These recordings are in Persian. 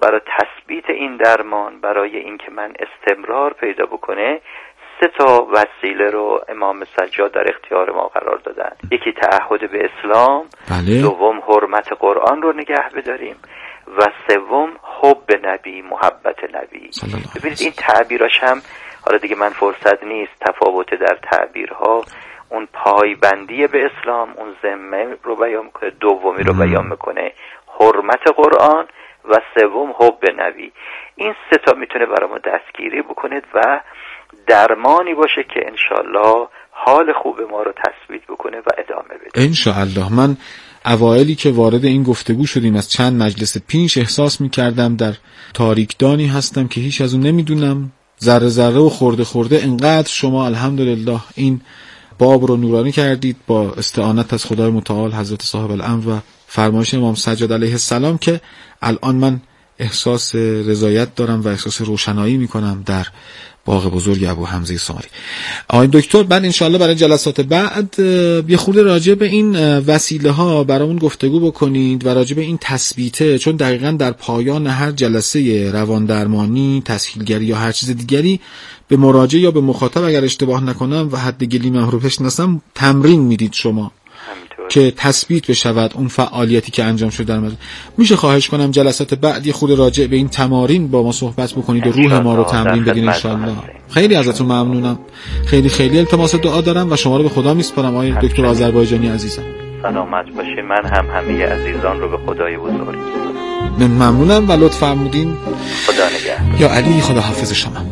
برای تثبیت این درمان، برای اینکه من استمرار پیدا بکنه، 3 وسیله رو امام سجاد در اختیار ما قرار دادن. یکی تعهد به اسلام، بله. دوم حرمت قرآن رو نگه بداریم و سوم حب نبی، محبت نبی. ببینید این تعبیراش هم، حالا دیگه من فرصت نیست تفاوت در تعبیرها، اون پایبندی به اسلام، اون ذمه رو بیان میکنه، دومی رو بیان میکنه حرمت قرآن و سوم حب نبی. این 3 میتونه برای ما دستگیری بکنه و درمانی باشه که انشالله حال خوب ما رو تثبیت بکنه و ادامه بده انشالله. من اوائلی که وارد این گفتگو شدیم از چند مجلس پیش احساس میکردم در تاریکدانی هستم که هیچ از اون نمیدونم، ذره ذره و خورده خورده. انقدر شما الحمدلله این باب رو نورانی کردید با استعانت از خدای متعال حضرت صاحب الامر و فرمایش امام سجاد علیه السلام که الان من احساس رضایت دارم و احساس روشنایی میکنم در باغ بزرگ ابو حمزه سامری. آقای دکتر، بعد انشالله برای جلسات بعد یه خورده راجع به این وسیله ها برامون گفتگو بکنید و راجع به این تثبیته، چون دقیقاً در پایان هر جلسه روان درمانی، تسهیلگری یا هر چیز دیگری به مراجع یا به مخاطب، اگر اشتباه نکنم و حد گلیم رو بشناسم، تمرین میدید شما که تثبیت بشود اون فعالیتی که انجام شده در مجلس. میشه خواهش کنم جلسات بعد یه خورده راجع به این تمارین با ما صحبت بکنید و روح ما رو تمرین بدین انشالله. خیلی ازتون ممنونم. خیلی خیلی التماس دعا دارم و شما رو به خدا میسپارم آقای دکتر آذربایجانی عزیزم. سلامت باشید. من هم همه عزیزان رو به خدای بزرگ میسپارم. ممنونم و لطف فرمودین. خدا نگهدار. یا علی، خدا حافظ شما.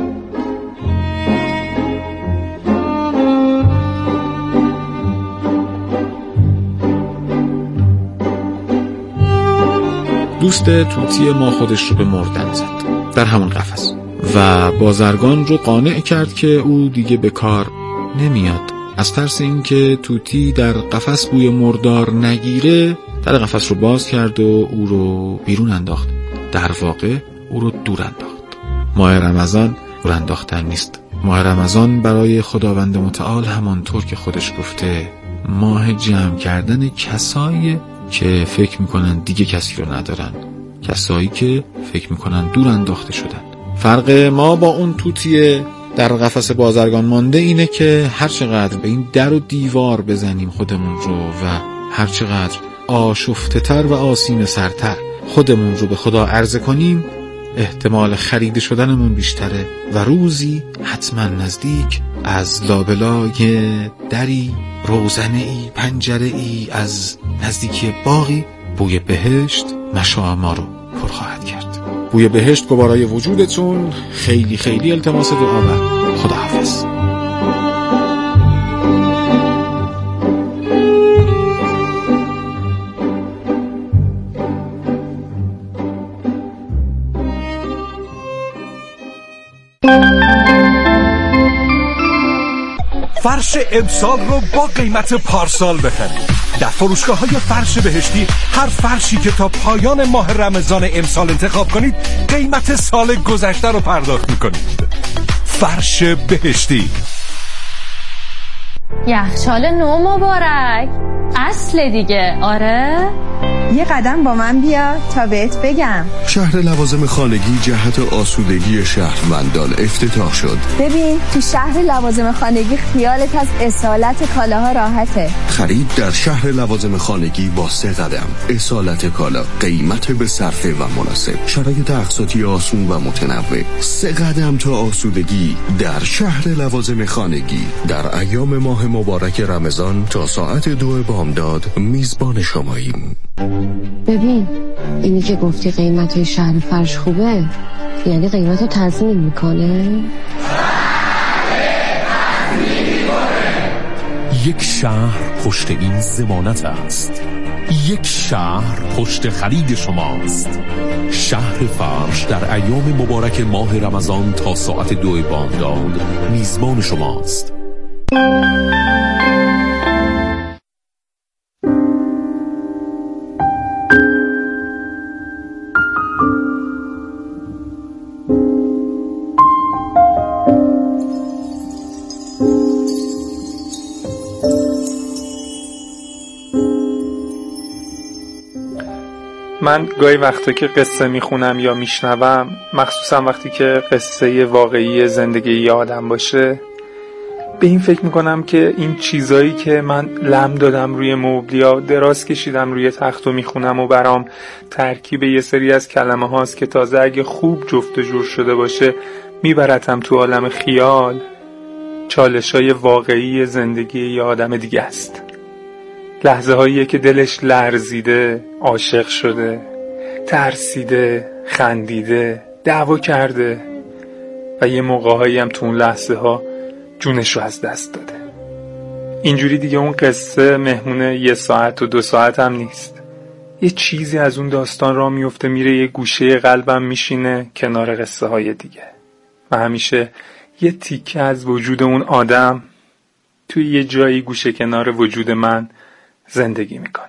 دوست توتی ما خودش رو به مردن زد در همون قفس و بازرگان رو قانع کرد که او دیگه به کار نمیاد. از ترس اینکه توتی در قفس بوی مردار نگیره، در قفس رو باز کرد و او رو بیرون انداخت. در واقع او رو دور انداخت. ماه رمضان دور انداختن نیست. ماه رمضان برای خداوند متعال همانطور که خودش گفته ماه جمع کردن کسایی که فکر میکنن دیگه کسی رو ندارن، کسایی که فکر میکنن دور انداخته شدن. فرق ما با اون توتی در قفس بازرگان مانده اینه که هر چقدر به این در و دیوار بزنیم خودمون رو و هر چقدر آشفته تر و آسین سرتر خودمون رو به خدا عرضه کنیم، احتمال خریده شدنمون بیشتره و روزی حتما نزدیک از لابلای دری، روزنه‌ای، پنجره‌ای از نزدیکی باغی بوی بهشت مشاع ما رو پر خواهد کرد. بوی بهشت گوارای وجودتون. خیلی خیلی التماس دعا و خداحافظ. فرش امسال رو با قیمت پارسال بخرید. در فروشگاه‌های فرش بهشتی هر فرشی که تا پایان ماه رمضان امسال انتخاب کنید قیمت سال گذشته رو پرداخت می‌کنید. فرش بهشتی. یخچال نو مبارک. اصل دیگه. آره یه قدم با من بیا تا بهت بگم. شهر لوازم خانگی جهت آسودگی شهروندان افتتاح شد. ببین تو شهر لوازم خانگی خیالت از اصالت کالاها راحته. خرید در شهر لوازم خانگی با 3 قدم. اصالت کالا، قیمت به صرفه و مناسب، شرایط اقساطی آسون و متنوع. 3 قدم تا آسودگی در شهر لوازم خانگی. در ایام ماه مبارک رمضان تا ساعت 2 بامداد میزبان شماییم. ببین اینی که گفتی قیمت شهر فرش خوبه، یعنی قیمت رو تنظیم میکنه؟ یک شهر پشت این ضمانت است. یک شهر پشت خرید شماست. شهر فرش در ایام مبارک ماه رمضان تا ساعت 2 بامداد میزبان شماست. من گاهی وقتا که قصه میخونم یا میشنوم، مخصوصا وقتی که قصه واقعی زندگی یه آدم باشه، به این فکر میکنم که این چیزایی که من لم دادم روی مبل یا دراز کشیدم روی تخت و میخونم و برام ترکیب یه سری از کلمه هاست که تازه اگه خوب جفت و جور شده باشه میبرتم تو عالم خیال، چالشای واقعی زندگی یه آدم دیگه است. لحظه هاییه که دلش لرزیده، عاشق شده، ترسیده، خندیده، دعوا کرده و یه موقعهایی هم تو اون لحظه ها جونش رو از دست داده. اینجوری دیگه اون قصه مهمون 1 ساعت و 2 ساعت هم نیست. یه چیزی از اون داستان را میفته میره یه گوشه قلبم میشینه کنار قصه های دیگه و همیشه یه تیکه از وجود اون آدم توی یه جایی گوشه کنار وجود من زندگی میکنه.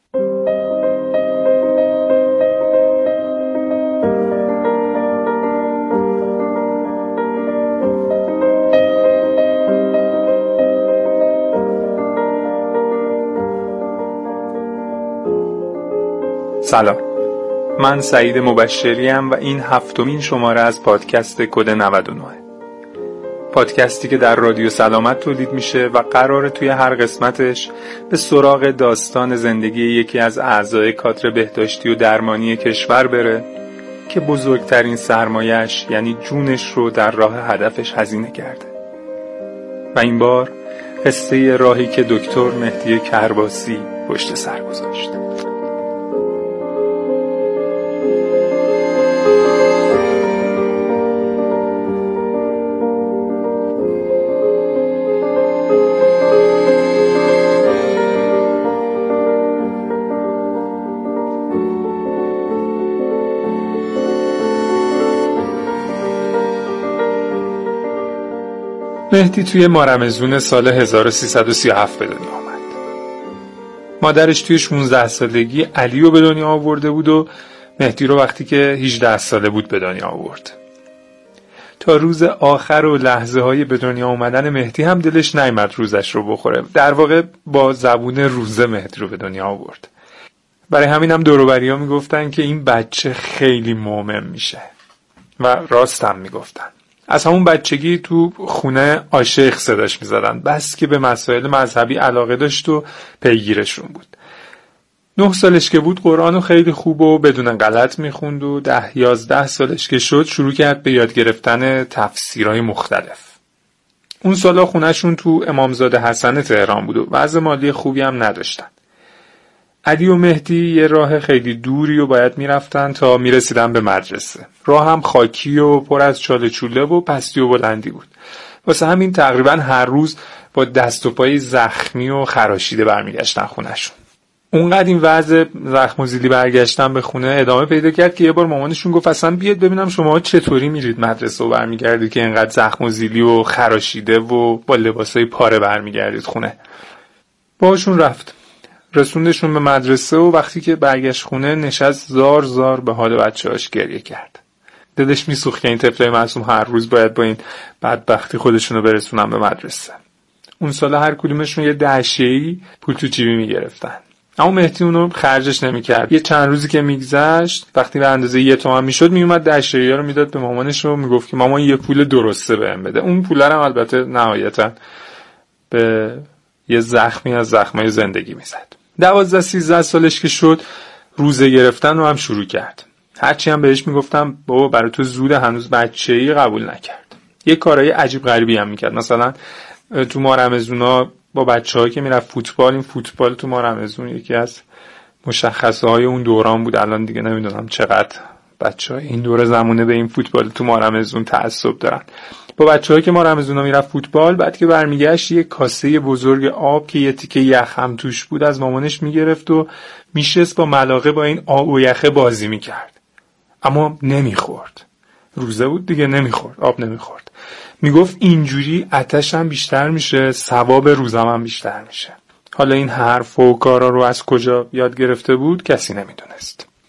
سلام، من سعید مبشریم و این 7مین شماره از پادکست کد 99. پادکستی که در رادیو سلامت تولید میشه و قراره توی هر قسمتش به سراغ داستان زندگی یکی از اعضای کادر بهداشتی و درمانی کشور بره که بزرگترین سرمایه‌اش یعنی جونش رو در راه هدفش هزینه کرده. و این بار قصه راهی که دکتر مهدی کرباسی پشت سر گذاشت. مهدی توی مارمزون سال 1337 به دنیا آمد. مادرش توی 16 سالگی علی رو به دنیا آورده بود و مهدی رو وقتی که 18 ساله بود به دنیا آورد. تا روز آخر و لحظه های به دنیا آمدن مهدی هم دلش نیامد روزش رو بخوره. در واقع با زبون روزه مهدی رو به دنیا آورد. برای همین هم دور و بریا میگفتن که این بچه خیلی مؤمن میشه و راست هم میگفتن. از همون بچگی تو خونه آشیخ صداش میزدن، بس که به مسائل مذهبی علاقه داشت و پیگیرشون بود. 9 سالش که بود قرآنو خیلی خوب و بدون غلط میخوند و 10-11 سالش که شد شروع کرد به یاد گرفتن تفسیرهای مختلف. اون سالا خونهشون تو امامزاده حسن تهران بود و وضع مالی خوبی هم نداشتن. علی و مهدی یه راه خیلی دوری و باید میرفتن تا میرسیدن به مدرسه. راه هم خاکی و پر از چاله چوله و پستی و بلندی بود. واسه همین تقریبا هر روز با دست و پای زخمی و خراشیده برمیگشتن خونهشون. اونقدر این وضع زخم و زیلی برگشتن به خونه ادامه پیدا کرد که یه بار مامانشون گفت اصلا بیاد ببینم شما چطوری میرید مدرسه و برمیگردید که اینقدر زخم و زیلی و خراشیده و با لباسای پاره برمیگردید خونه. باهاشون رفت. رسوندشون به مدرسه و وقتی که برگشت خونه نشست زار زار به حال بچه‌هاش گریه کرد. دلش میسوخت که این طفلای معصوم هر روز باید با این بدبختی خودشونو برسونن به مدرسه. اون سال هر کدومشون یه 10 شیعی پول تو جیبی میگرفتن. اما مهدی اونو خرجش نمیکرد. یه چند روزی که میگذشت وقتی به اندازه 1 تومن میشد میومد 10 شیعی رو میداد به مامانش و میگفت که مامان یه پول درسته بهم بده. اون پول هم البته نهایتا به یه زخمی از زخمای زندگی میزد. 12-13 سالش که شد روزه گرفتن رو هم شروع کرد. هرچی هم بهش میگفتم بابا برای تو زوده هنوز بچه‌ای، قبول نکرد. یه کارهای عجیب غریبی هم میکرد. مثلا تو مارمزونا با بچه‌ها که میرفت فوتبال، این فوتبال تو مارمزون یکی از مشخصه های اون دوران بود. الان دیگه نمیدونم چقدر بچه‌ها این دوره زمونه به این فوتبال تو مارمزون تعصب دارن. با بچه‌ها که مارمزونا میرفت فوتبال، بعد که برمیگشت یه کاسه بزرگ آب که یه تیکه یخ هم توش بود از مامانش میگرفت و میشست با ملاقه با این آب و یخه بازی میکرد. اما نمیخورد. روزه بود دیگه، نمیخورد، آب نمیخورد. میگفت اینجوری آتشم بیشتر میشه، ثواب روزم هم بیشتر میشه. حالا این حرف و کارا رو از کجا یاد گرفته بود کسی نمیدونست.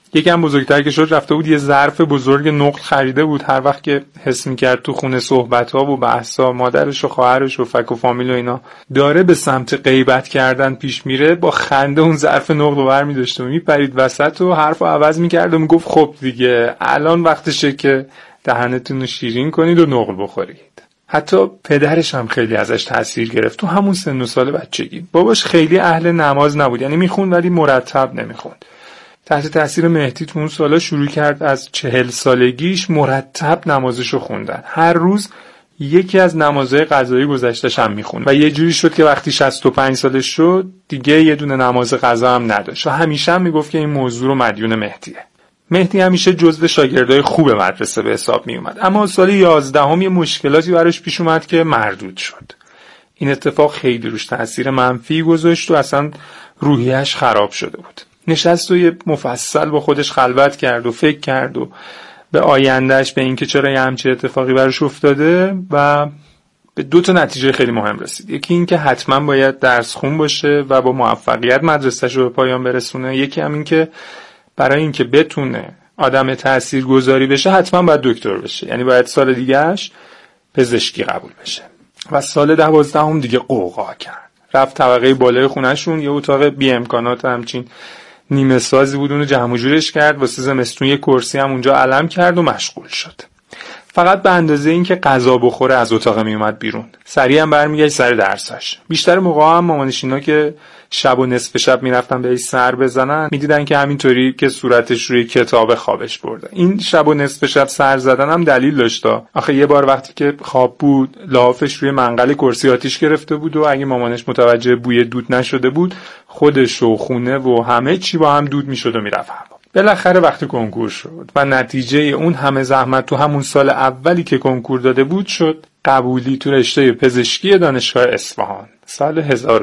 یکم بزرگتر که شد رفته بود یه ظرف بزرگ نقل خریده بود. هر وقت که حس می‌کرد تو خونه صحبت‌ها و بحثا مادرش و خواهرش و فک و فامیل و اینا داره به سمت غیبت کردن پیش میره، با خنده اون ظرف نقل رو برمی‌داشت و میپرید وسط و حرفو عوض می‌کرد و میگفت خب دیگه الان وقتشه که دهنتون رو شیرین کنید و نقل بخورید. حتی پدرش هم خیلی ازش تاثیر گرفت تو همون سن و سال بچگی. باباش خیلی اهل نماز نبود، یعنی میخوند ولی مرتب نمیخوند. تحت تاثیر مهدی تو اون سالا شروع کرد از 40 سالگیش مرتب نمازشو خوندن. هر روز یکی از نمازهای قضایی گذشته‌ش هم میخوند و یه جوری شد که وقتی 65 سالش شد دیگه یه دونه نماز قضا هم نداشت و همیشه هم میگفت که این موضوع رو مدیون مهدیه. مهدی همیشه جزو شاگردای خوب مدرسه به حساب می اومد، اما سال 11 یه مشکلاتی براش پیش اومد که مردود شد. این اتفاق خیلی روش تأثیر منفی گذاشت و اصلا روحیه‌اش خراب شده بود. نشست و یه مفصل با خودش خلوت کرد و فکر کرد و به آیندهش، به اینکه چرا یه همچین اتفاقی براش افتاده و به 2 نتیجه خیلی مهم رسید. یکی این که حتما باید درس خون باشه و با موفقیت مدرسه‌ش رو به پایان برسونه. یکی هم این که برای اینکه بتونه آدم تاثیرگذاری بشه حتما باید دکتر بشه، یعنی باید سال دیگهش پزشکی قبول بشه. و سال 12 دیگه قوقا کرد، رفت طبقه بالای خونه‌شون، یه اتاق بی امکانات همچین نیمه سازی بود، اونو جمع و جورش کرد، واسه زمستون یه کرسی هم اونجا علم کرد و مشغول شد. فقط به اندازه این که غذا بخوره از اتاق می اومد بیرون، سریع هم برمیگشت سر درساش. بیشتر موقع هم مامانشینا که شب و نصف شب میرفتن بهش سر بزنن میدیدن که همینطوری که صورتش روی کتاب خوابش برده. این شب و نصف شب سر زدن هم دلیل داشت. آخه یه بار وقتی که خواب بود لحافش روی منقل کرسی آتیش گرفته بود و اگه مامانش متوجه بوی دود نشده بود خودش و خونه و همه چی با هم دود میشد و میرفت. بالاخره وقتی کنکور شد و نتیجه اون همه زحمت تو همون سال اولی که کنکور داده بود شد قبولی تو رشته پزشکی دانشگاه اصفهان سال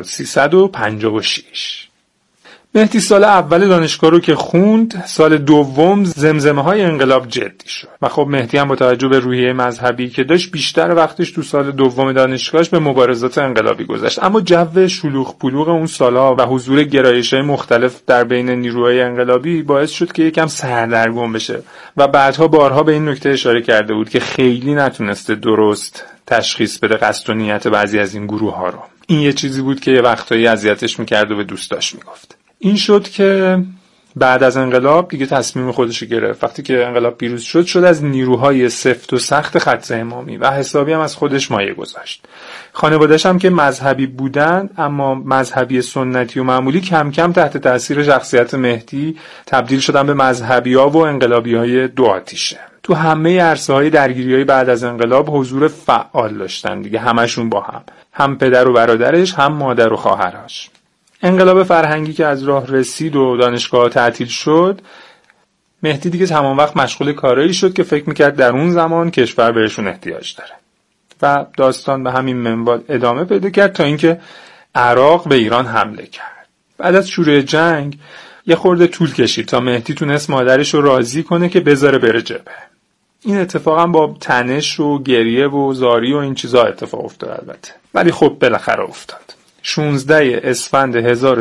1356. مهدی سال اول دانشگاه رو که خوند، سال دوم زمزمه‌های انقلاب جدی شد و خب مهدی هم با توجه به روحیه مذهبی که داشت بیشتر وقتش تو سال دوم دانشگاهش به مبارزات انقلابی گذشت. اما جو شلوغ پلوغ اون سالها و حضور گرایش‌های مختلف در بین نیروهای انقلابی باعث شد که یکم سردرگم بشه و بعدها بارها به این نکته اشاره کرده بود که خیلی نتونسته درست تشخیص بده قصد و نیت بعضی از این گروه‌ها رو. این یه چیزی بود که یه وقتایی اذیتش می‌کرد و به دوستاش میگفت. این شد که بعد از انقلاب دیگه تصمیم خودش گرفت. وقتی که انقلاب پیروز شد از نیروهای سفت و سخت خط امامی و حسابی هم از خودش مایه گذاشت. خانواده‌اش هم که مذهبی بودند اما مذهبی سنتی و معمولی کم کم تحت تاثیر شخصیت مهدی تبدیل شدن به مذهبی‌ها و انقلابی‌های دو آتیشه. تو همه عرصه‌های درگیری‌های بعد از انقلاب حضور فعال داشتن دیگه، همشون با هم پدر و برادرش، هم مادر و خواهرش. انقلاب فرهنگی که از راه رسید و دانشگاه تعطیل شد، مهدی دیگه تمام وقت مشغول کارایی شد که فکر میکرد در اون زمان کشور بهشون احتیاج داره و داستان به همین منوال ادامه پیدا کرد تا اینکه عراق به ایران حمله کرد. بعد از شروع جنگ یه خورده طول کشید تا مهدی تونست مادرش رو راضی کنه که بذاره بره جبهه. این اتفاق هم با تنش و گریه و زاری و این چیزا اتفاق افتاد البته، ولی خب بالاخره افتاد. 16 اسفند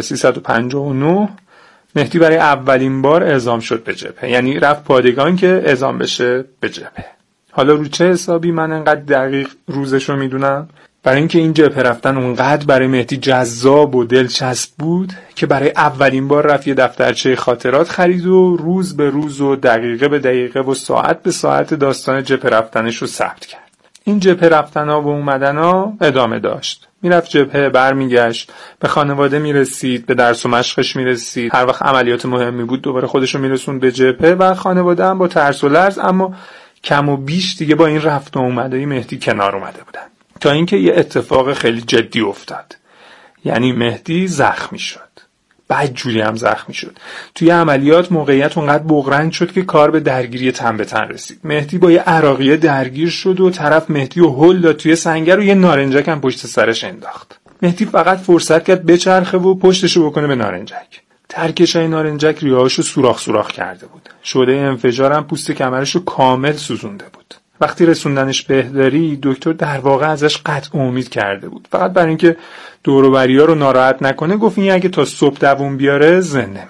1359 مهدی برای اولین بار اعزام شد به جبهه، یعنی رفت پادگان که اعزام بشه به جبهه. حالا رو چه حسابی من انقدر دقیق روزش رو میدونم؟ برای اینکه این جبهه رفتن اونقدر برای مهدی جذاب و دلچسب بود که برای اولین بار رفت یه دفترچه خاطرات خرید و روز به روز و دقیقه به دقیقه و ساعت به ساعت داستان جبهه رفتنش رو ثبت کرد. این جبهه رفتن‌ها و اومدن‌ها ادامه داشت. میرفت جبهه، برمیگشت، به خانواده میرسید، به درس و مشقش میرسید، هر وقت عملیات مهمی بود دوباره خودشو میرسوند به جبهه و خانواده هم با ترس و لرز اما کم و بیش دیگه با این رفت و اومدهای مهدی کنار اومده بودن، تا اینکه یه اتفاق خیلی جدی افتاد. یعنی مهدی زخمی شد، بدجوری هم زخمی شد. توی عملیات موقعیت اونقدر بغرنج شد که کار به درگیری تن به تن رسید. مهدی با یه عراقیه درگیر شد و طرف مهدی رو هل داد توی سنگر و یه نارنجک هم پشت سرش انداخت. مهدی فقط فرصت کرد بچرخه و پشتشو بکنه به نارنجک. ترکشای نارنجک ریه‌هاشو سوراخ کرده بود. شعله انفجار هم پوست کمرشو کامل سوزونده بود. وقتی رسوندنش بهداری، دکتر در واقع ازش قطع امید کرده بود. فقط برای اینکه دور و بری‌ها رو ناراحت نکنه گفت این اگه تا صبح دووم بیاره زنده میمونه.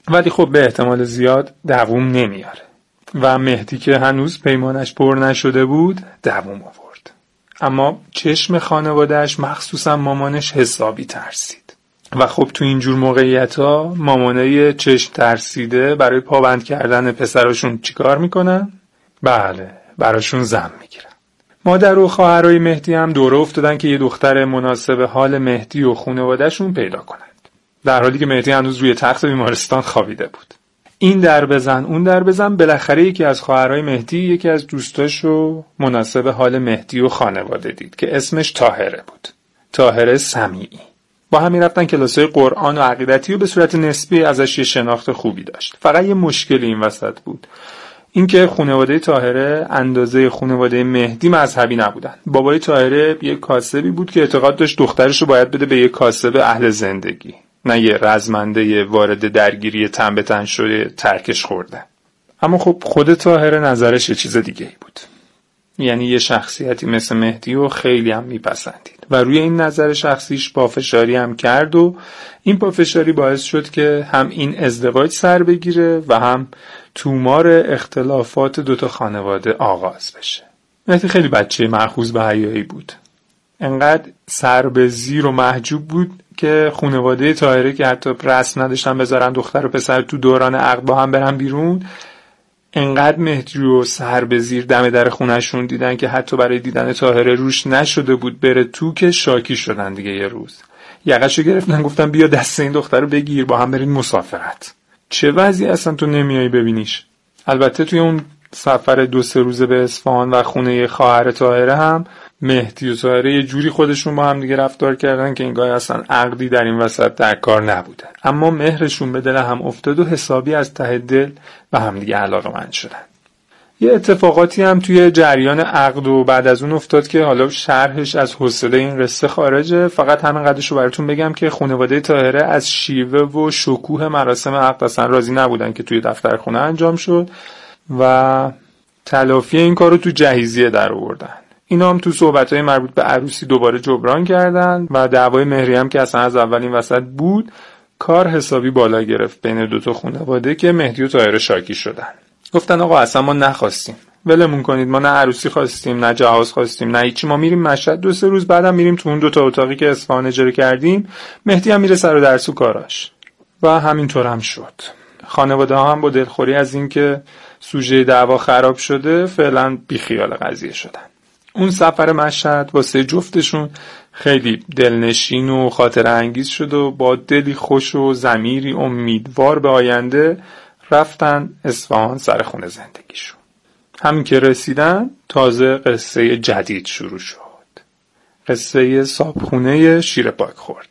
ولی خب به احتمال زیاد دووم نمیاره و مهدی که هنوز پیمانش پر نشده بود دووم آورد. اما چشم خانوادهش مخصوصا مامانش حسابی ترسید و خب تو اینجور موقعیت‌ها مامانای چشم ترسیده برای پابند کردن پسراشون چیکار میکنن؟ بله، براشون زن میگیرن. مادر و خواهرای مهدی هم دوره افتادن که یه دختر مناسب حال مهدی و خانواده‌شون پیدا کنند، در حالی که مهدی هنوز روی تخت بیمارستان خوابیده بود. این در بزن اون در بزن، بالاخره یکی از خواهرای مهدی یکی از دوستاشو مناسب حال مهدی و خانواده دید که اسمش طاهره بود، طاهره سمیعی. با همین رفتن کلاسای قرآن و عقیدتی و به صورت نسبی ازش یه شناخت خوبی داشت. فقط یه مشکلی این وسط بود، اینکه خانواده طاهره اندازه خانواده مهدی مذهبی نبودن. بابای طاهره یه کاسبی بود که اعتقاد داشت دخترشو باید بده به یه کاسب اهل زندگی، نه یه رزمنده وارد درگیری تن به تن شده ترکش خورده. اما خب خود طاهره نظرش یه چیز دیگه ای بود، یعنی یه شخصیتی مثل مهدی رو خیلی هم میپسندید و روی این نظر شخصیش پافشاری هم کرد و این پافشاری باعث شد که هم این ازدواج سر بگیره و هم تومار اختلافات دوتا خانواده آغاز بشه. مهدی خیلی بچه مأخوذ به حیایی بود، انقدر سر به زیر و محجوب بود که خانواده طاهره که حتی رسم نداشتن بذارن دختر و پسر تو دوران عقد با هم برن بیرون، انقدر مهدی رو سر به زیر دم در خونه‌شون دیدن که حتی برای دیدن طاهره روش نشده بود بره تو که شاکی شدن دیگه. یه روز یقه‌شو گرفتن گفتن بیا دست این دختر رو بگیر با هم برین مسافرت. چه وضعی اصلا تو نمیای ببینیش؟ البته توی اون سفر 2-3 روزه به اصفهان و خونه خواهر طاهره هم مهدی و طاهره یه جوری خودشون با هم دیگه رفتار کردن که انگار اصلا عقدی در این وسط در کار نبوده، اما مهرشون به دل هم افتاد و حسابی از ته دل به هم دیگه علاقه‌مند شدن. یه اتفاقاتی هم توی جریان عقد و بعد از اون افتاد که حالا شرحش از حوصله این قصه خارجه. فقط همین قدرشو براتون بگم که خانواده طاهره از شیوه و شکوه مراسم عقد اصلا راضی نبودن که توی دفتر خونه انجام شد و تلافی این کارو تو جهیزیه در آوردن. اینا هم تو صحبت‌های مربوط به عروسی دوباره جبران کردن و دعوای مهری هم که اصلا از اول این وسط بود کار حسابی بالا گرفت بین دوتا خانواده که مهدی و طاهره شاکی شدن. گفتن آقا اصلا ما نخواستیم، ولمون کنید، ما نه عروسی خواستیم نه جهاز خواستیم نه هیچی، ما میریم مشهد 2-3 روز بعدم میریم تو اون دوتا اتاقی که اصفهان اجاره کردیم، مهدی هم میره سر و درس و کاراش. و همینطور هم شد. خانواده ها هم با دلخوری از این که سوژه دعوا خراب شده فعلا بیخیال قضیه شدن. اون سفر مشهد واسه جفتشون خیلی دلنشین و خاطره انگیز شد و با دلی خوش و ضمیری امیدوار به آینده رفتن اصفهان سر خونه زندگیشون. همین که رسیدن تازه قصه جدید شروع شد، قصه صابخونه شیر پاک خورده.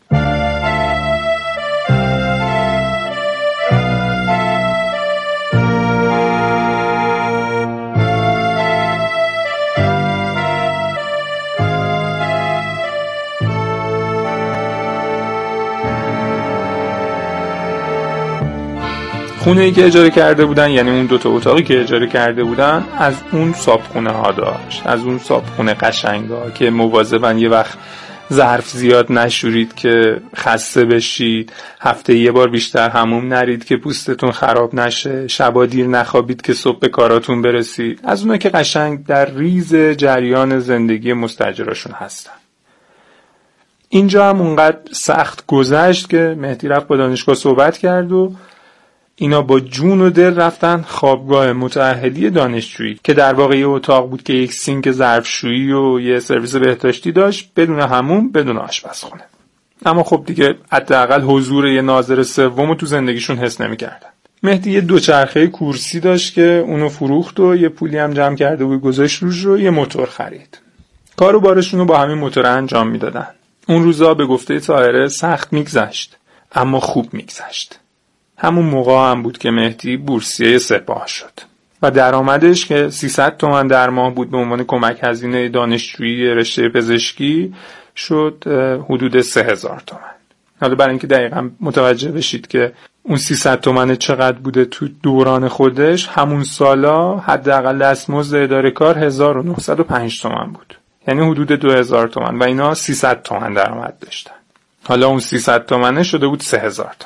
خونه‌ای که اجاره کرده بودن، یعنی اون دوتا اتاقی که اجاره کرده بودن، از اون صابخونه ها داشت، از اون صابخونه قشنگا که مواظبن یه وقت ظرف زیاد نشورید که خسته بشید، هفته یه بار بیشتر حموم نرید که پوستتون خراب نشه، شبا دیر نخوابید که صبح به کاراتون برسید. از اونها که قشنگ در ریز جریان زندگی مستاجراشون هستن. اینجا هم اونقدر سخت گذشت که مهدی رفت با دانشگاه صحبت کرد و اینا با جون و دل رفتن خوابگاه متأهلی دانشجویی که در واقع یه اتاق بود که یک سینک ظرفشویی و یه سرویس بهداشتی داشت، بدون حموم بدون آشپزخونه. اما خب دیگه حداقل حضور یه ناظر سوم رو تو زندگیشون حس نمی‌کردن. مهدی یه دوچرخه کورسی داشت که اونو فروخت و یه پولی هم جمع کرده و گذاشت روش رو یه موتور خرید. کارو بارشون رو با همین موتور انجام میدادن. اون روزا به گفته طاهره سخت میگذشت اما خوب میگذشت. همون موقع هم بود که مهدی بورسیه سپاه شد و درآمدش که 300 تومن در ماه بود به عنوان کمک هزینه دانشجویی رشته پزشکی شد حدود 3000 تومن. حالا برای اینکه دقیقاً متوجه بشید که اون 300 تومن چقدر بوده تو دوران خودش، همون سالا حداقل دستمزد اداره کار 1905 تومن بود، یعنی حدود 2000 تومن و اینا 300 تومن درآمد داشتن. حالا اون 300 تومنه شده بود 3000 تومن.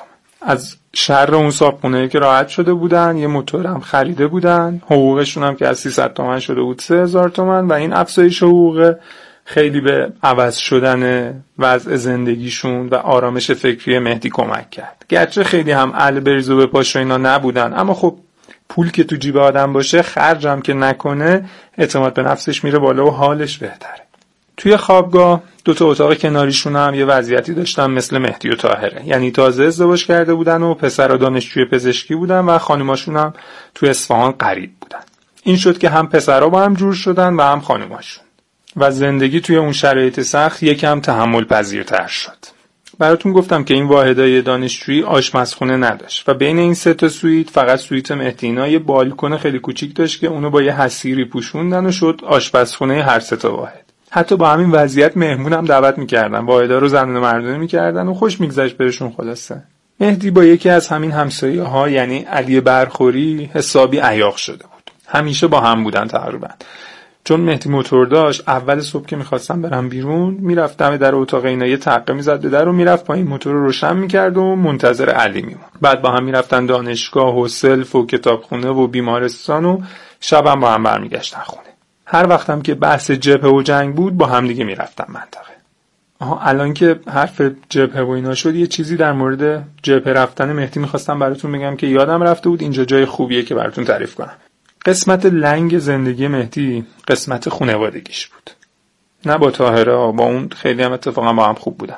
از شر اون صابخونه‌ای که راحت شده بودن، یه موتور هم خریده بودن، حقوقشون هم که از 300 تومن شده بود 3000 تومن و این افزایش حقوق خیلی به عوض شدن وضع زندگیشون و آرامش فکری مهدی کمک کرد. گرچه خیلی هم اهل بریز و بپاش و اینا نبودن، اما خب پول که تو جیب آدم باشه، خرج هم که نکنه، اعتماد به نفسش میره بالا و حالش بهتره. توی خوابگاه 2 اتاق کناریشون هم یه وضعیتی داشتن مثل مهدی و طاهره، یعنی تازه ازدواج کرده بودن و پسرا دانشجوی پزشکی بودن و خانوماشون هم توی اصفهان غریب بودن. این شد که هم پسرا با هم جور شدن و هم خانوماشون و زندگی توی اون شرایط سخت یکم تحمل پذیرتر شد. براتون گفتم که این واحدای دانشجویی آشپزخونه نداشت و بین این 3 سویت فقط سویت مهدینا یه بالکن خیلی کوچیک داشت که اونو با یه حصیری پوشوندن و شد آشپزخونه هر 3 واحد. حتی با همین وضعیت مهمون هم دعوت می‌کردن، واحدا رو زنونه مردونه می‌کردن و خوش می‌گذشت بهشون. خلاصه مهدی با یکی از همین همسایه‌ها یعنی علی برخوری حسابی عیاق شده بود. همیشه با هم بودن تقریبا. چون مهدی موتور داشت، اول صبح که می‌خواستم برم بیرون میرفتم در اتاق اینا یه تقه می‌زد به در و میرفت پایین موتور رو روشن می‌کرد و منتظر علی میموند. بعد با هم میرفتن دانشگاه و سلف و کتابخونه و بیمارستان و شبم با هم برمیگشتن خونه. هر وقتم که بحث جبهه و جنگ بود با هم دیگه میرفتن منطقه. الان که حرف جبهه و اینا شد، یه چیزی در مورد جبهه رفتن مهدی می‌خواستم براتون بگم که یادم رفته بود. اینجا جای خوبیه که براتون تعریف کنم. قسمت لنگ زندگی مهدی قسمت خانوادگیش بود. نه با طاهره، با اون خیلی هم اتفاقا با هم خوب بودن،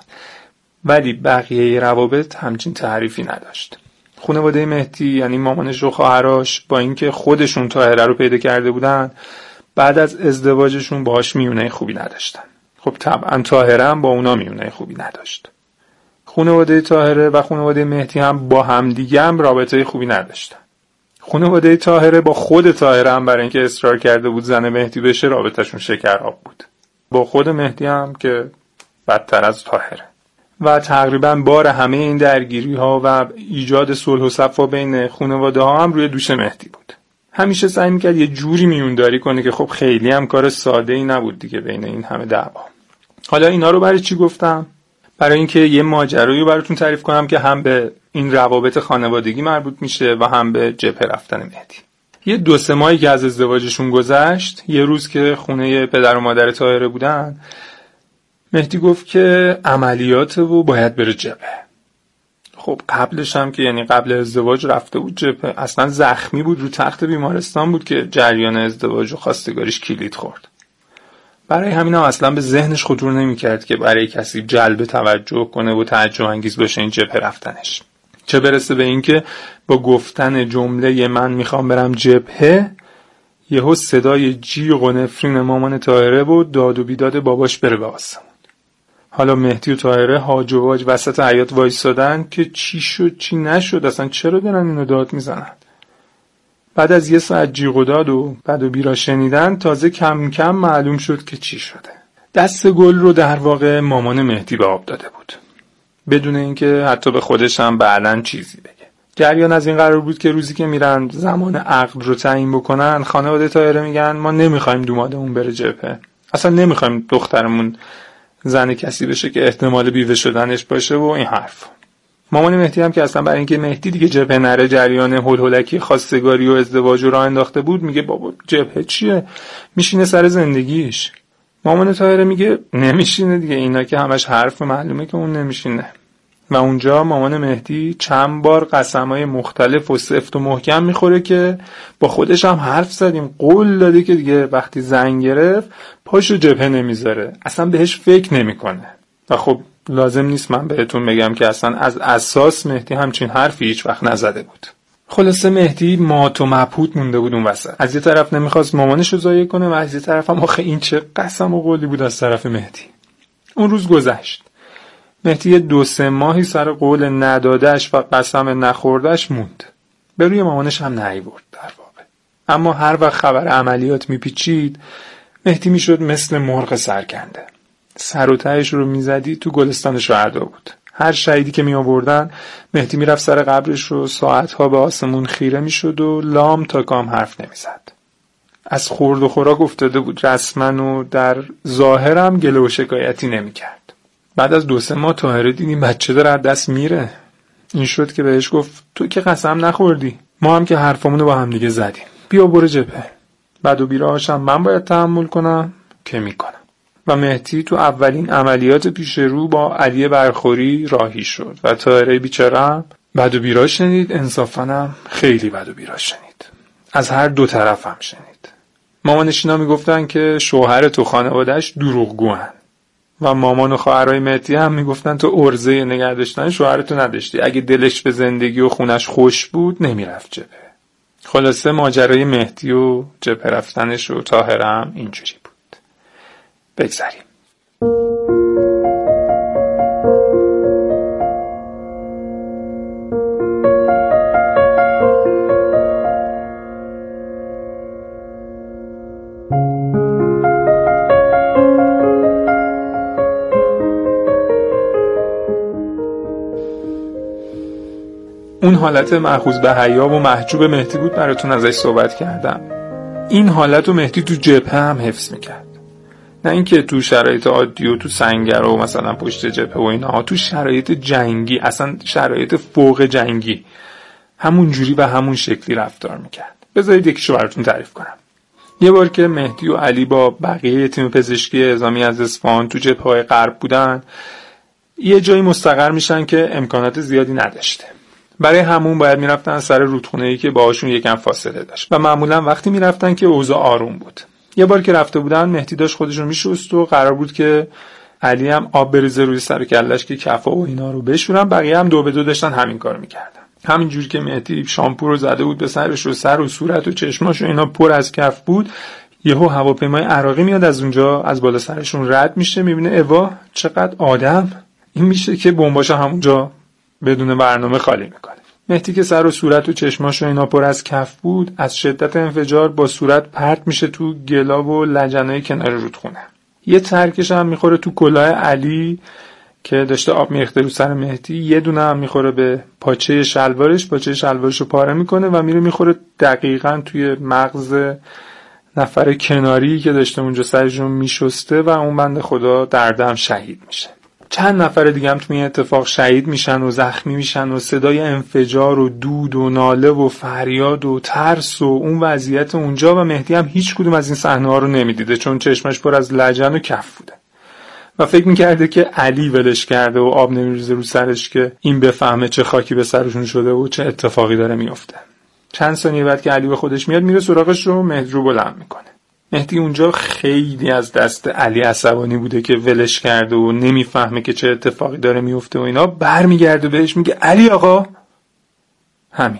ولی بقیه روابط همچین تعریفی نداشت. خانواده مهدی یعنی مامانش و خواهرش با اینکه خودشون طاهره رو پیدا کرده بودن، بعد از ازدواجشون باهاش میونه خوبی نداشتن. خب طبعا طاهره هم با اونا میونه خوبی نداشت. خانواده طاهره و خانواده مهدی هم با همدیگه هم رابطه خوبی نداشتن. خانواده طاهره با خود طاهره هم برای اینکه اصرار کرده بود زن مهدی بشه، رابطه‌شون شکراب بود. با خود مهدی هم که بدتر از طاهره. و تقریبا بار همه این درگیری‌ها و ایجاد صلح و صفا بین خانواده‌ها هم روی دوش مهدی بود. همیشه سعی می‌کرد یه جوری میونداری کنه که خب خیلی هم کار ساده‌ای نبود دیگه بین این همه دعوا. حالا اینا رو برای چی گفتم؟ برای اینکه یه ماجرایی رو براتون تعریف کنم که هم به این روابط خانوادگی مربوط میشه و هم به جبهه رفتن مهدی. یه 2-3 ماهی که از ازدواجشون گذشت، یه روز که خونه پدر و مادر طاهره بودن، مهدی گفت که عملیاته و باید بره جبهه. خب قبلش هم که یعنی قبل ازدواج رفته بود جبهه، اصلا زخمی بود، رو تخت بیمارستان بود که جریان ازدواج و خواستگاریش کلید خورد. برای همین هم اصلا به ذهنش خطور نمی‌کرد که برای کسی جلب توجه کنه و تعجب انگیز باشه این جبهه رفتنش. چه برسه به این که با گفتن جمله من میخوام برم جبهه، یهو صدای جیغ و نفرین مامان طاهره و داد و بیداد باباش بره به آسمون. حالا مهدی و طاهره هاج و واج وسط حیاط وایسادن که چی شد چی نشد، اصلا چرا دارن اینو داد میزنن. بعد از 1 ساعت جیغ و داد و بد و بیرا شنیدن، تازه کم کم معلوم شد که چی شده. دست گل رو در واقع مامان مهدی به آب داده بود، بدون اینکه حتی به خودش هم بعداً چیزی بگه. جریان از این قرار بود که روزی که میرن زمان عقد رو تعیین بکنن، خانواده طاهره میگن ما نمیخوایم دومادمون بره جبهه، اصلا نمیخوایم دخترمون زن کسی بشه که احتمال بیوه شدنش باشه و این حرف. مامان مهدی هم که اصلا برای اینکه مهدی دیگه جبهه نره جریان هولهولکی خواستگاری و ازدواج رو راه انداخته بود، میگه بابا جبهه چیه، میشینه سر زندگیش. مامان طاهره میگه نمیشینه دیگه، اینا که همش حرف، معلومه که اون نمیشینه. و اونجا مامان مهدی چند بار قسمای مختلف و سفت و محکم میخوره که با خودش هم حرف زدیم، قول داده که دیگه وقتی زنگ گرفت پاشو جبهه نمیذاره، اصلا بهش فکر نمیکنه. و خب لازم نیست من بهتون بگم که اصلا از اساس مهدی همچین حرفی هیچ وقت نزده بود. خلاصه مهدی مات و مبهوت مونده بود اون وسط. از یه طرف نمیخواست مامانش رو ضایع کنه و از یه طرف هم آخه این چه قسم و قولی بود از طرف مهدی. اون روز گذشت. مهدی 2-3 ماهی سر قول ندادش و قسم نخوردش موند. به روی مامانش هم نیورد در واقع. اما هر وقت خبر عملیات میپیچید، مهدی میشد مثل مرغ سرکنده. سر و تهش رو میزدی تو گلستان شهدا بود. هر شهیدی که می آوردن، مهدی میرفت سر قبرش رو ساعتها به آسمون خیره میشد و لام تا کام حرف نمیزد. از خورد و خوراک افتاده بود رسما و در ظاهرم گله و شکایتی نمیکرد. بعد از 2-3 ماه طاهره دیدیم بچه داره از دست میره. این شد که بهش گفت تو که قسم نخوردی، ما هم که حرفمونو با هم دیگه زدیم، بیا برو جبهه، بد و بیراهاشم من باید تحمل کنم که میکنم. و مهدی تو اولین عملیات پیش رو با علی برخوری راهی شد و طاهره بیچاره‌ام بد و بیراه شنید. انصافاً خیلی بد و بیراه شنید، از هر دو طرف هم شنید. مامانشینا میگفتن که شوهر تو خانوادهش دروغگوئن و مامان و خواهرای مهدی هم میگفتن تو عرضه نگه داشتن شوهرتو نداشتی، اگه دلش به زندگی و خونش خوش بود نمیرفت جبهه. خلاصه ماجرای مهدی و جبهه رفتنش و طاهره هم اینجوری بود. بگذاریم. اون حالت مأخوذ به حیا و محجوب مهدی بود براتون ازش صحبت کردم. این حالت رو مهدی تو جبهه هم حفظ میکرد، نه اینکه تو شرایط عادی و تو سنگر و مثلا پشت جبهه و اینا، تو شرایط جنگی، اصلا شرایط فوق جنگی همون جوری و همون شکلی رفتار میکرد. بذارید یکیشو براتون تعریف کنم. یه بار که مهدی و علی با بقیه تیم پزشکی اعزامی از اصفهان تو جبهه‌های غرب بودن، یه جایی مستقر میشن که امکانات زیادی نداشته. برای همون باید میرفتن سر رودخونه‌ای که باهاشون یکم فاصله داشت و معمولا وقتی میرفتن که اوضاع آروم بود. یه بار که رفته بودن مهدی داشت خودشو میشست و قرار بود که علی هم آب بریزه روی سر کلش که کفا و اینا رو بشورن. بقیه هم 2 به 2 داشتن همین کارو میکردن. همینجوری که مهدی شامپو رو زده بود به سرش و سر و صورت و چشماش و اینا پر از کف بود، یهو هواپیمای عراقی میاد از اونجا از بالا سرشون رد میشه، میبینه اوا چقدر آدم، این میشه که بمباشو همونجا بدون برنامه خالی میکنه. مهدی که سر و صورت و چشماش و اینا پر از کف بود، از شدت انفجار با صورت پرت میشه تو گلاب و لجنای کنار رودخونه. یه ترکش هم میخوره تو کلاه علی که داشته آب میریخته رو سر مهدی، یه دونه هم میخوره به پاچه شلوارش رو پاره میکنه و میره میخوره دقیقاً توی مغز نفر کناری که داشته اونجا سرشون میشسته و اون بنده خدا در دم شهید میشه. چند نفر دیگه هم توی این اتفاق شهید میشن و زخمی میشن و صدای انفجار و دود و ناله و فریاد و ترس و اون وضعیت اونجا، و مهدی هم هیچ کدوم از این صحنه ها رو نمیدیده چون چشمش پر از لجن و کف بوده و فکر میکرده که علی ولش کرده و آب نمیریزه رو سرش که این بفهمه چه خاکی به سرشون شده و چه اتفاقی داره میفته. چند ثانیه بعد که علی به خودش میاد، میره سراغش رو مهدی رو بلند میکنه. مهدی اونجا خیلی از دست علی عصبانی بوده که ولش کرده و نمیفهمه که چه اتفاقی داره میفته و اینا. برمیگرده بهش میگه علی آقا. همین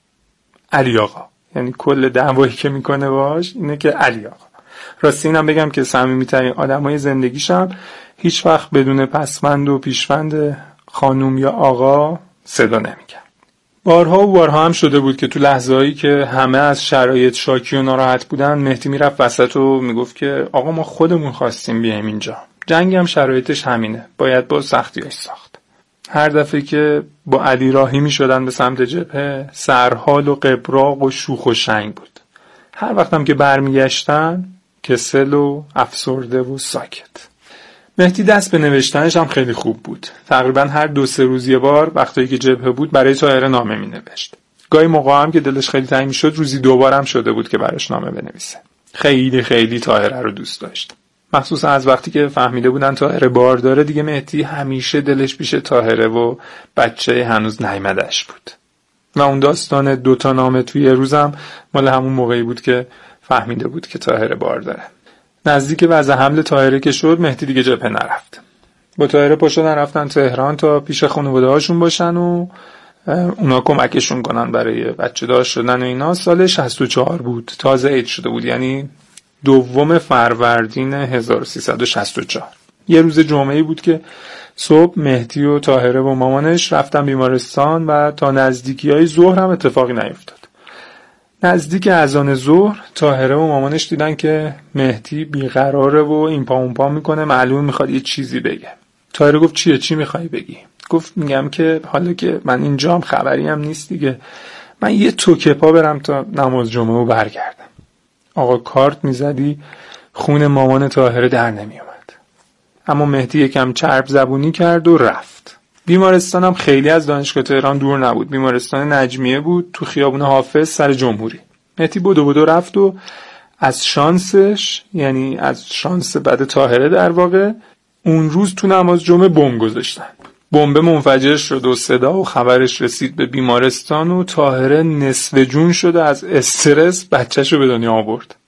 علی آقا، یعنی کل دعوایی که میکنه باش اینه که علی آقا. راستی اینم بگم که صمیمی‌ترین آدمای زندگیشم هیچ وقت بدون پسوند و پیشوند خانوم یا آقا صدا نمیکرد. بارها و بارها هم شده بود که تو لحظه‌هایی که همه از شرایط شاکی و ناراحت بودن، مهدی میرفت وسط و میگفت که آقا ما خودمون خواستیم بیایم اینجا، جنگ هم شرایطش همینه، باید با سختیاش ساخت. هر دفعه که با علی راهی میشدن به سمت جبهه، سرحال و قبراق و شوخ و شنگ بود. هر وقتم که برمیگشتن کسل و افسرده و ساکت. مهدی دست به نوشتنش هم خیلی خوب بود. تقریبا هر 2-3 روز یه بار وقتی که جبهه بود برای طاهره نامه مینوشت. گاهی موقع هم که دلش خیلی تنگ میشد روزی 2 بار هم شده بود که براش نامه بنویسه. خیلی خیلی طاهره رو دوست داشت. مخصوصا از وقتی که فهمیده بودن طاهره بار داره، دیگه مهدی همیشه دلش پیش طاهره و بچه هنوز نیامده‌اش بود. و اون داستان 2 تا نامه توی یه روزم مال همون موقعی بود که فهمیده بود که طاهره بار داره. نزدیک وضع حمل طاهره که شد، مهدی دیگه جبهه نرفت. با طاهره پا شدن رفتن تهران تا پیش خانواده هاشون باشن و اونا کمکشون کنن برای بچه دار شدن و اینا. سال 64 بود، تازه عید شده بود، یعنی 2 فروردین 1364. یه روز جمعه‌ای بود که صبح مهدی و طاهره و مامانش رفتن بیمارستان و تا نزدیکی‌های ظهر هم اتفاقی نیفتاد. نزدیک اذان ظهر طاهره و مامانش دیدن که مهدی بیقراره و این پا اون پا میکنه، معلوم میخواد یه چیزی بگه. طاهره گفت چی میخوای بگی؟ گفت میگم که حالا که من اینجام خبری هم نیست دیگه، من یه توکه پا برم تا نماز جمعه و برگردم. آقا کارت میزدی خون مامان طاهره در نمیومد. اما مهدی یکم چرب زبونی کرد و رفت. بیمارستانم خیلی از دانشگاه تهران دور نبود. بیمارستان نجمیه بود تو خیابون حافظ سر جمهوری. مهدی بدو رفت و از شانسش، یعنی از شانس بعد طاهره در واقع، اون روز تو نماز جمعه بمب گذاشتن. بمب منفجر شد و صدا و خبرش رسید به بیمارستان و طاهره نصف جون شده از استرس بچه‌شو به دنیا آورد.